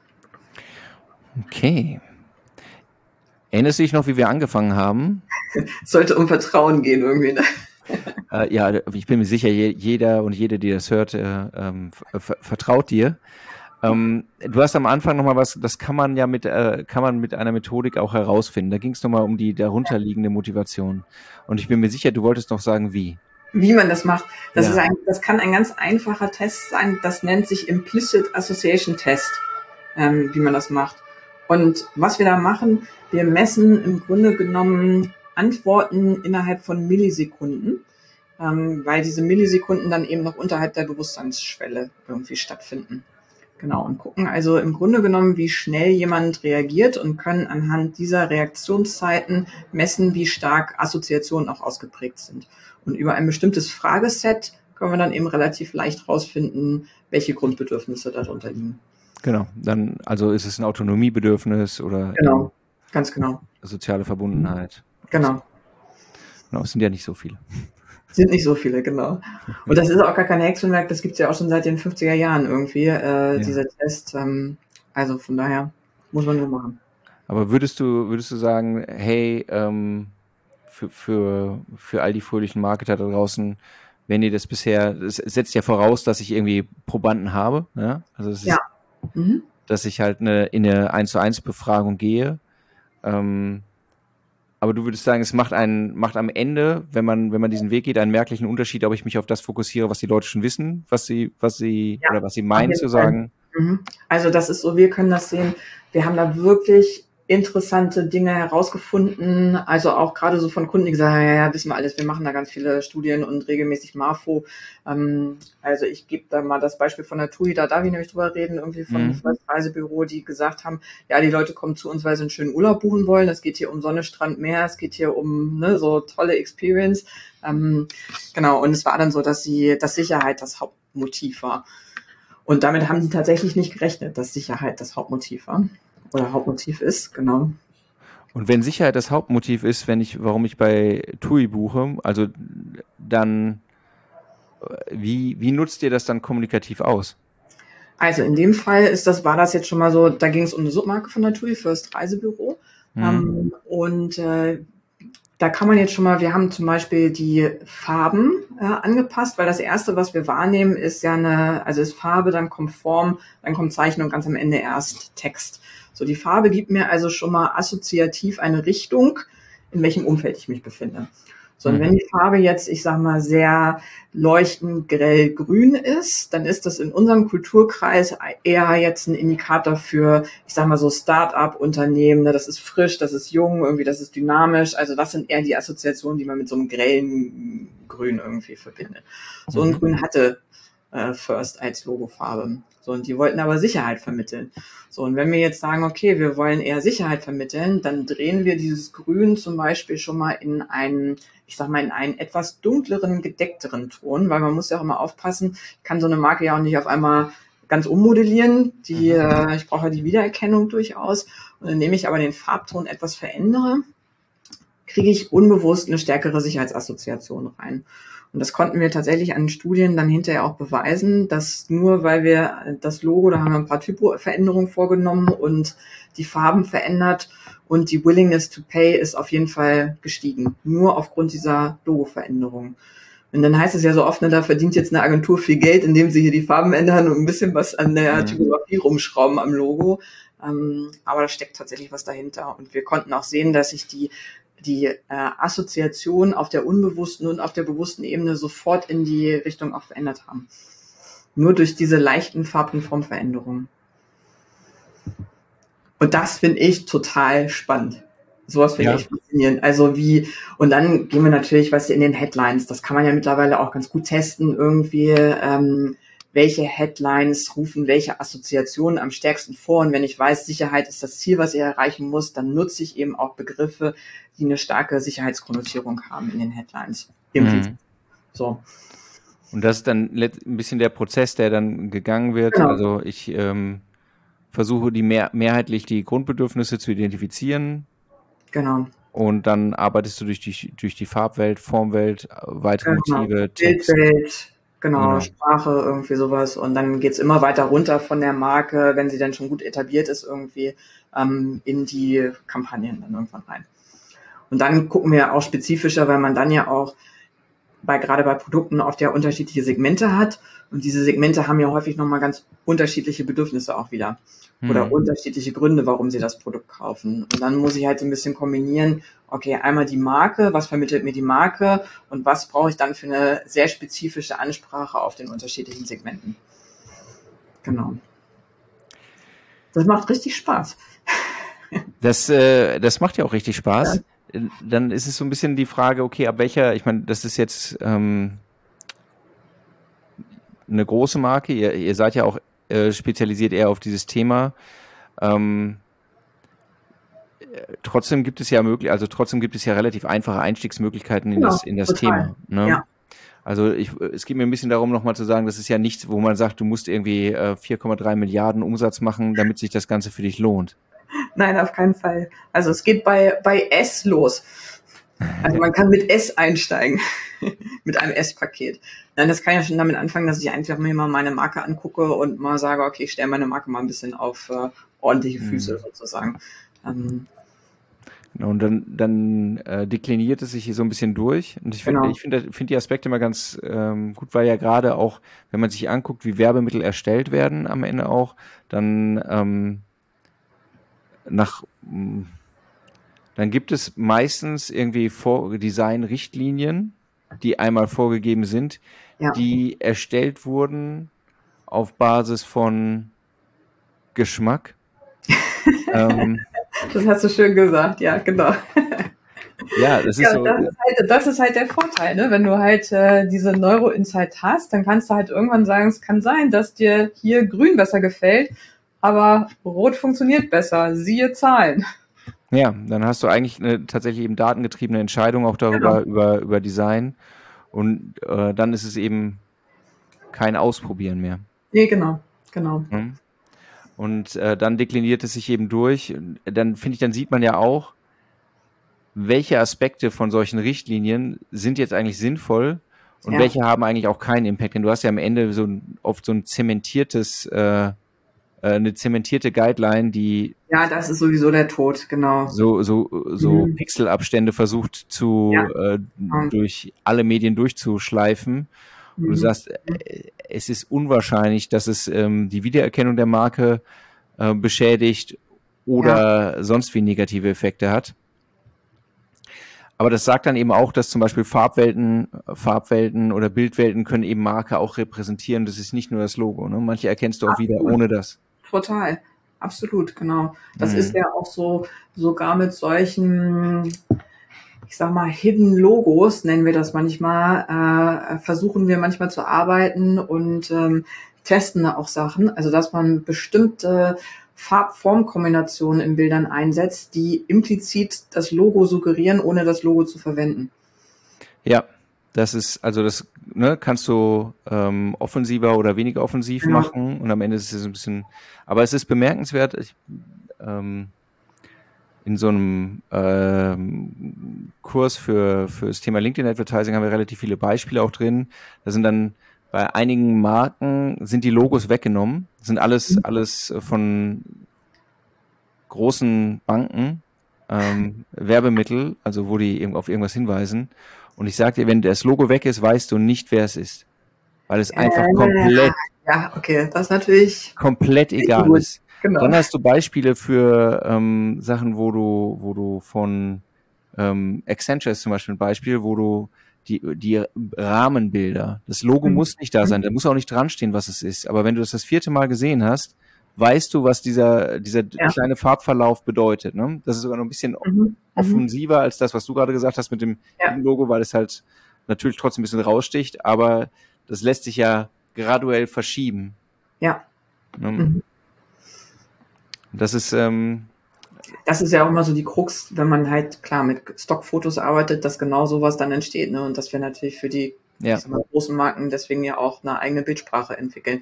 Okay. Erinnerst du dich noch, wie wir angefangen haben? Es sollte um Vertrauen gehen irgendwie, ne? Ja, ich bin mir sicher, jeder und jede, die das hört, vertraut dir. Du hast am Anfang nochmal was, das kann man mit einer Methodik auch herausfinden. Da ging es nochmal um die darunterliegende Motivation. Und ich bin mir sicher, du wolltest noch sagen, wie. Wie man das macht. Das kann ein ganz einfacher Test sein. Das nennt sich Implicit Association Test, wie man das macht. Und was wir da machen, wir messen im Grunde genommen Antworten innerhalb von Millisekunden, weil diese Millisekunden dann eben noch unterhalb der Bewusstseinsschwelle irgendwie stattfinden. Genau, und gucken also im Grunde genommen, wie schnell jemand reagiert und können anhand dieser Reaktionszeiten messen, wie stark Assoziationen auch ausgeprägt sind. Und über ein bestimmtes Frageset können wir dann eben relativ leicht rausfinden, welche Grundbedürfnisse darunter liegen. Genau, dann also ist es ein Autonomiebedürfnis oder genau, ganz genau. Soziale Verbundenheit. Genau. Genau, es sind ja nicht so viele. Sind nicht so viele, genau. Und das ist auch gar kein Hexenwerk, das gibt's ja auch schon seit den 50er Jahren irgendwie, dieser Test. Also von daher muss man nur machen. Aber würdest du sagen, hey, für all die fröhlichen Marketer da draußen, wenn ihr das bisher, das setzt ja voraus, dass ich irgendwie Probanden habe, ja? Also es ist, dass ich halt in eine 1:1 Befragung gehe. Aber du würdest sagen, es macht am Ende, wenn man diesen Weg geht, einen merklichen Unterschied, ob ich mich auf das fokussiere, was die Leute schon wissen, was sie meinen zu sagen. Also das ist so, wir können das sehen. Wir haben da wirklich interessante Dinge herausgefunden, also auch gerade so von Kunden, die gesagt haben, ja, wissen wir alles, wir machen da ganz viele Studien und regelmäßig Marfo. Also ich gebe da mal das Beispiel von der TUI, da darf ich nämlich drüber reden, irgendwie von das Reisebüro, die gesagt haben, ja, die Leute kommen zu uns, weil sie einen schönen Urlaub buchen wollen, es geht hier um Sonne, Strand, Meer, es geht hier um so tolle Experience. Genau, und es war dann so, dass Sicherheit das Hauptmotiv war. Und damit haben die tatsächlich nicht gerechnet, dass Sicherheit das Hauptmotiv war. Oder Hauptmotiv ist, genau. Und wenn Sicherheit das Hauptmotiv ist, warum ich bei TUI buche, also dann, wie nutzt ihr das dann kommunikativ aus? Also in dem Fall war das jetzt schon mal so, da ging es um eine Submarke von der TUI, First Reisebüro. Und da kann man jetzt schon mal, wir haben zum Beispiel die Farben angepasst, weil das Erste, was wir wahrnehmen, ist ja ist Farbe, dann kommt Form, dann kommt Zeichnung, ganz am Ende erst Text. So, die Farbe gibt mir also schon mal assoziativ eine Richtung, in welchem Umfeld ich mich befinde. So, und wenn die Farbe jetzt, ich sag mal, sehr leuchtend grell grün ist, dann ist das in unserem Kulturkreis eher jetzt ein Indikator für, ich sag mal so Start-up-Unternehmen, das ist frisch, das ist jung, irgendwie, das ist dynamisch. Also das sind eher die Assoziationen, die man mit so einem grellen Grün irgendwie verbindet. So ein Grün hatte First als Logofarbe. So, und die wollten aber Sicherheit vermitteln. So, und wenn wir jetzt sagen, okay, wir wollen eher Sicherheit vermitteln, dann drehen wir dieses Grün zum Beispiel schon mal in einen etwas dunkleren, gedeckteren Ton, weil man muss ja auch immer aufpassen, ich kann so eine Marke ja auch nicht auf einmal ganz ummodellieren. Ich brauche ja die Wiedererkennung durchaus. Und indem ich aber den Farbton etwas verändere, kriege ich unbewusst eine stärkere Sicherheitsassoziation rein. Und das konnten wir tatsächlich an Studien dann hinterher auch beweisen, dass nur weil wir das Logo, da haben wir ein paar Typo-Veränderungen vorgenommen und die Farben verändert und die Willingness to Pay ist auf jeden Fall gestiegen. Nur aufgrund dieser Logo-Veränderung. Und dann heißt es ja so oft, da verdient jetzt eine Agentur viel Geld, indem sie hier die Farben ändern und ein bisschen was an der Typografie rumschrauben am Logo. Aber da steckt tatsächlich was dahinter. Und wir konnten auch sehen, dass sich die Assoziation auf der unbewussten und auf der bewussten Ebene sofort in die Richtung auch verändert haben. Nur durch diese leichten Farb- und Formveränderungen. Und das finde ich total spannend. Sowas finde ich faszinierend. Also und dann gehen wir natürlich, in den Headlines, das kann man ja mittlerweile auch ganz gut testen, irgendwie, welche Headlines rufen welche Assoziationen am stärksten vor. Und wenn ich weiß, Sicherheit ist das Ziel, was ich erreichen muss, dann nutze ich eben auch Begriffe, die eine starke Sicherheitskonnotierung haben in den Headlines. So. Und das ist dann ein bisschen der Prozess, der dann gegangen wird. Genau. Also ich versuche mehrheitlich die Grundbedürfnisse zu identifizieren. Genau. Und dann arbeitest du durch die Farbwelt, Formwelt, weitere Motive, Text. Bildwelt, genau, Sprache, irgendwie sowas. Und dann geht's immer weiter runter von der Marke, wenn sie dann schon gut etabliert ist, irgendwie in die Kampagnen dann irgendwann rein. Und dann gucken wir auch spezifischer, weil man dann ja auch gerade bei Produkten oft ja unterschiedliche Segmente hat. Und diese Segmente haben ja häufig nochmal ganz unterschiedliche Bedürfnisse auch wieder. Oder unterschiedliche Gründe, warum sie das Produkt kaufen. Und dann muss ich halt so ein bisschen kombinieren, okay, einmal die Marke, was vermittelt mir die Marke und was brauche ich dann für eine sehr spezifische Ansprache auf den unterschiedlichen Segmenten. Genau. Das macht richtig Spaß. Das macht ja auch richtig Spaß. Ja. Dann ist es so ein bisschen die Frage, okay, ab welcher, ich meine, das ist jetzt eine große Marke, ihr seid ja auch spezialisiert eher auf dieses Thema. Trotzdem gibt es ja relativ einfache Einstiegsmöglichkeiten in das Thema. Ne? Ja. Also es geht mir ein bisschen darum, nochmal zu sagen, das ist ja nichts, wo man sagt, du musst irgendwie 4,3 Milliarden Umsatz machen, damit sich das Ganze für dich lohnt. Nein, auf keinen Fall. Also es geht bei S los. Also man kann mit S einsteigen, mit einem S-Paket. Dann das kann ja schon damit anfangen, dass ich einfach mir mal meine Marke angucke und mal sage, okay, ich stelle meine Marke mal ein bisschen auf ordentliche Füße sozusagen. Und dann dekliniert es sich hier so ein bisschen durch. Und ich finde die Aspekte immer ganz gut, weil ja gerade auch, wenn man sich anguckt, wie Werbemittel erstellt werden am Ende auch, dann dann gibt es meistens irgendwie Design-Richtlinien, die einmal vorgegeben sind, die erstellt wurden auf Basis von Geschmack. Das hast du schön gesagt, ja, genau. Ja, das ist so. Das ist halt der Vorteil, ne? Wenn du halt diese Neuro-Insight hast, dann kannst du halt irgendwann sagen, es kann sein, dass dir hier grün besser gefällt, aber rot funktioniert besser, siehe Zahlen. Ja, dann hast du eigentlich tatsächlich eben datengetriebene Entscheidung auch darüber, über Design. Und dann ist es eben kein Ausprobieren mehr. Nee, genau. Und dann dekliniert es sich eben durch. Dann sieht man ja auch, welche Aspekte von solchen Richtlinien sind jetzt eigentlich sinnvoll und welche haben eigentlich auch keinen Impact. Denn du hast ja am Ende oft so ein eine zementierte Guideline, die... Ja, das ist sowieso der Tod, genau. So Pixelabstände versucht durch alle Medien durchzuschleifen. Und du sagst, es ist unwahrscheinlich, dass es die Wiedererkennung der Marke beschädigt oder sonst wie negative Effekte hat. Aber das sagt dann eben auch, dass zum Beispiel Farbwelten oder Bildwelten können eben Marke auch repräsentieren. Das ist nicht nur das Logo. Ne? Manche erkennst du auch wieder ohne das. Total, absolut, genau. Das ist ja auch so, sogar mit solchen, ich sag mal, Hidden Logos, nennen wir das manchmal, versuchen wir manchmal zu arbeiten und testen auch Sachen. Also, dass man bestimmte Farb-Form-Kombinationen in Bildern einsetzt, die implizit das Logo suggerieren, ohne das Logo zu verwenden. Ja. Das kannst du offensiver oder weniger offensiv machen und am Ende ist es ein bisschen, aber es ist bemerkenswert, in so einem Kurs für das Thema LinkedIn Advertising haben wir relativ viele Beispiele auch drin. Da sind dann bei einigen Marken sind die Logos weggenommen, das sind alles von großen Banken, Werbemittel, also wo die auf irgendwas hinweisen. Und ich sag dir, wenn das Logo weg ist, weißt du nicht, wer es ist. Weil es einfach das ist natürlich komplett egal gut. ist. Genau. Dann hast du Beispiele für Sachen, wo du von Accenture ist zum Beispiel ein Beispiel, wo du die Rahmenbilder, das Logo muss nicht da sein, da muss auch nicht dran stehen, was es ist. Aber wenn du das 4. Mal gesehen hast, weißt du, was dieser kleine Farbverlauf bedeutet. Ne? Das ist sogar noch ein bisschen offensiver als das, was du gerade gesagt hast mit dem Logo, weil es halt natürlich trotzdem ein bisschen raussticht, aber das lässt sich ja graduell verschieben. Ja. Das ist das ist ja auch immer so die Krux, wenn man halt klar mit Stockfotos arbeitet, dass genau sowas dann entsteht, ne? Und dass wir natürlich für die ich sag mal, großen Marken deswegen ja auch eine eigene Bildsprache entwickeln.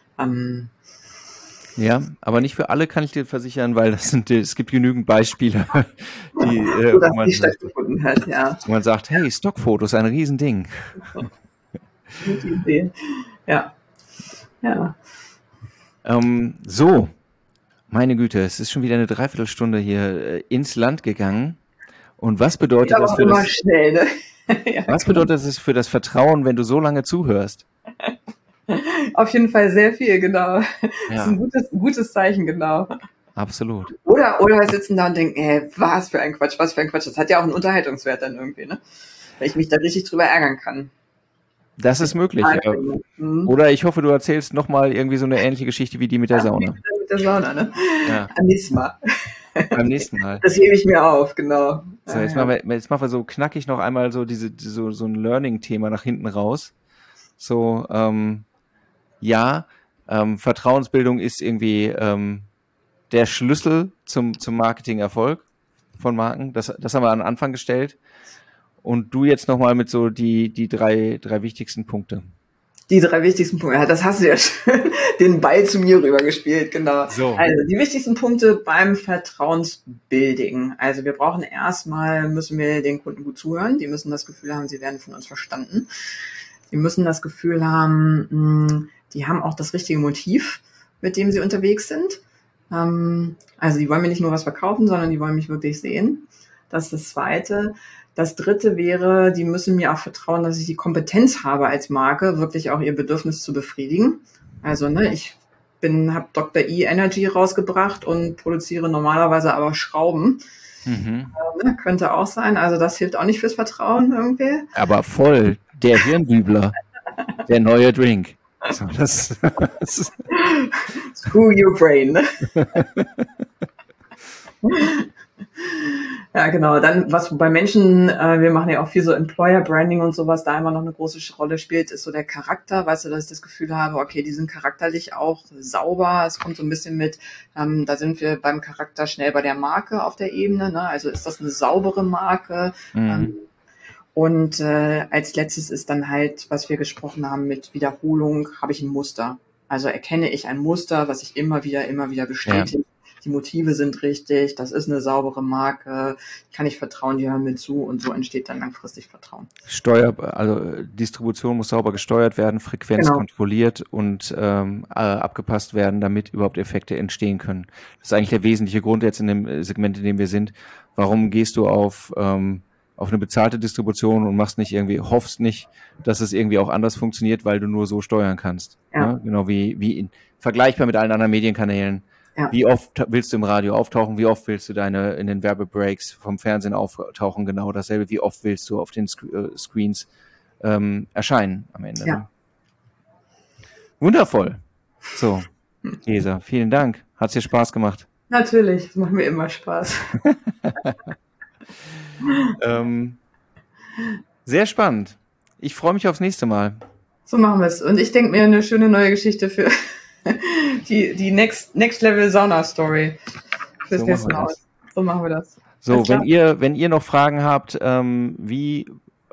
Ja, aber nicht für alle, kann ich dir versichern, weil es gibt genügend Beispiele, die, wo die stattgefunden hat, ja. Wo man sagt, hey, Stockfotos, ein Riesending. Gute Idee. Ja. So, meine Güte, es ist schon wieder eine Dreiviertelstunde hier ins Land gegangen. Und was bedeutet das für das? Schnell, ne? Ja, was bedeutet das für das Vertrauen, wenn du so lange zuhörst? Auf jeden Fall sehr viel, genau. Das ist ein gutes Zeichen, genau. Absolut. Oder wir sitzen da und denken, was für ein Quatsch. Das hat ja auch einen Unterhaltungswert dann irgendwie, ne? Weil ich mich da richtig drüber ärgern kann. Das ist möglich. Ja. Oder ich hoffe, du erzählst nochmal irgendwie so eine ähnliche Geschichte wie die mit der Sauna. Mit der Sauna, ne? Ja. Am nächsten Mal. Beim nächsten Mal. Das hebe ich mir auf, genau. So, jetzt machen wir so knackig noch einmal so so ein Learning-Thema nach hinten raus. So, Vertrauensbildung ist irgendwie der Schlüssel zum Marketing-Erfolg von Marken. Das haben wir an den Anfang gestellt. Und du jetzt nochmal mit so die drei wichtigsten Punkte. Die 3 wichtigsten Punkte, ja, das hast du ja schön den Ball zu mir rübergespielt, genau. So. Also die wichtigsten Punkte beim Vertrauensbuilding. Also wir brauchen müssen wir den Kunden gut zuhören. Die müssen das Gefühl haben, sie werden von uns verstanden. Die müssen das Gefühl haben, die haben auch das richtige Motiv, mit dem sie unterwegs sind. Also die wollen mir nicht nur was verkaufen, sondern die wollen mich wirklich sehen. Das ist das Zweite. Das Dritte wäre, die müssen mir auch vertrauen, dass ich die Kompetenz habe als Marke, wirklich auch ihr Bedürfnis zu befriedigen. Also ich habe Dr. E Energy rausgebracht und produziere normalerweise aber Schrauben. Könnte auch sein. Also das hilft auch nicht fürs Vertrauen irgendwie. Aber voll, der Hirndübler, der neue Drink. So, das Screw your brain. Ne? Ja, genau. Dann, was bei Menschen, wir machen ja auch viel so Employer Branding und sowas, da immer noch eine große Rolle spielt, ist so der Charakter. Weißt du, dass ich das Gefühl habe, okay, die sind charakterlich auch sauber. Es kommt so ein bisschen mit, da sind wir beim Charakter schnell bei der Marke auf der Ebene. Ne? Also ist das eine saubere Marke? Und als letztes ist dann halt, was wir gesprochen haben mit Wiederholung, habe ich ein Muster. Also erkenne ich ein Muster, was ich immer wieder bestätige. Ja. Die Motive sind richtig, das ist eine saubere Marke, kann ich vertrauen, die hören mir zu und so entsteht dann langfristig Vertrauen. Distribution muss sauber gesteuert werden, Frequenz kontrolliert und abgepasst werden, damit überhaupt Effekte entstehen können. Das ist eigentlich der wesentliche Grund jetzt in dem Segment, in dem wir sind. Warum gehst du auf eine bezahlte Distribution und hoffst nicht, dass es irgendwie auch anders funktioniert, weil du nur so steuern kannst. Ja. Ne? Genau wie vergleichbar mit allen anderen Medienkanälen. Ja. Wie oft willst du im Radio auftauchen? Wie oft willst du in den Werbebreaks vom Fernsehen auftauchen? Genau dasselbe. Wie oft willst du auf den Screens erscheinen am Ende? Ja. Ne? Wundervoll. So, Gesa, vielen Dank. Hat's dir Spaß gemacht? Natürlich, das macht mir immer Spaß. Sehr spannend. Ich freue mich aufs nächste Mal. So machen wir es. Und ich denke mir eine schöne neue Geschichte für die Next Level Sauna Story fürs nächste Mal. So machen wir das. So, wenn ihr noch Fragen habt, wie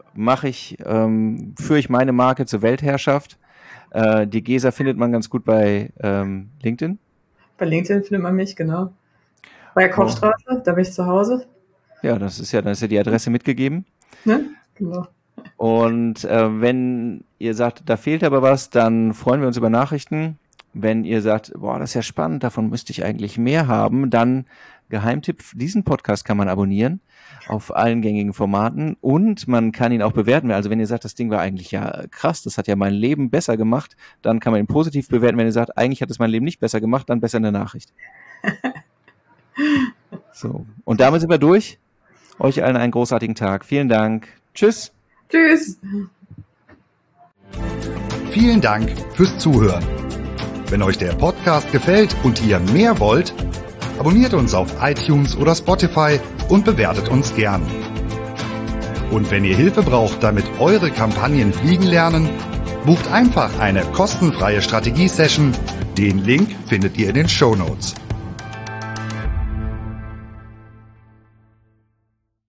führe ich meine Marke zur Weltherrschaft? Die Gesa findet man ganz gut bei LinkedIn. Bei LinkedIn findet man mich, genau. Bei der Kochstraße, da bin ich zu Hause. Ja, dann ist ja die Adresse mitgegeben. Ne? Genau. Und wenn ihr sagt, da fehlt aber was, dann freuen wir uns über Nachrichten. Wenn ihr sagt, das ist ja spannend, davon müsste ich eigentlich mehr haben, dann Geheimtipp, diesen Podcast kann man abonnieren auf allen gängigen Formaten und man kann ihn auch bewerten. Also wenn ihr sagt, das Ding war eigentlich ja krass, das hat ja mein Leben besser gemacht, dann kann man ihn positiv bewerten. Wenn ihr sagt, eigentlich hat es mein Leben nicht besser gemacht, dann besser eine Nachricht. So, und damit sind wir durch. Euch allen einen großartigen Tag. Vielen Dank. Tschüss. Tschüss. Vielen Dank fürs Zuhören. Wenn euch der Podcast gefällt und ihr mehr wollt, abonniert uns auf iTunes oder Spotify und bewertet uns gern. Und wenn ihr Hilfe braucht, damit eure Kampagnen fliegen lernen, Bucht einfach eine kostenfreie Strategie-Session. Den Link findet ihr in den Shownotes.